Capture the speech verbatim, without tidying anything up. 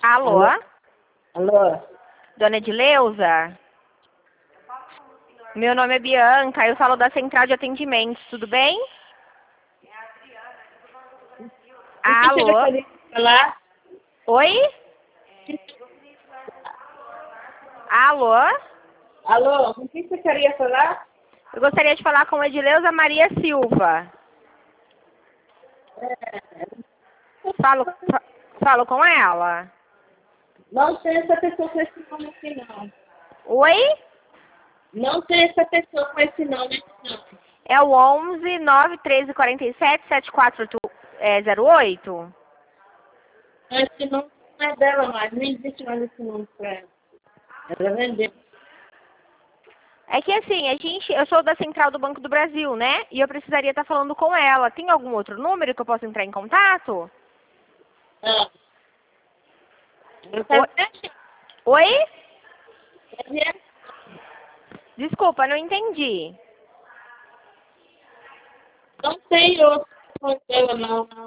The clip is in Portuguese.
Alô? Alô? Alô? Dona Edileuza? Meu nome é Bianca, eu falo da Central de Atendimentos, tudo bem? O que você Alô? gostaria de falar? Oi? Alô? Alô? Com quem você queria falar? Eu gostaria de falar com a Edileuza Maria Silva. É, Falo, fa- falo com ela. não tem essa pessoa com esse nome aqui, não. Oi? Não tem essa pessoa com esse nome aqui, não. É o onze, nove, treze, quarenta e sete, setenta e quatro zero oito? Esse nome não é dela mais. Não existe mais esse nome pra ela. Ela vendeu. É que assim, a gente, eu sou da Central do Banco do Brasil, né? E eu precisaria estar falando com ela. Tem algum outro número que eu possa entrar em contato? Ah. Ela Oi? tá viajando. Oi? Tá viajando. Desculpa, não entendi. Não tem outro nome dela, não. não.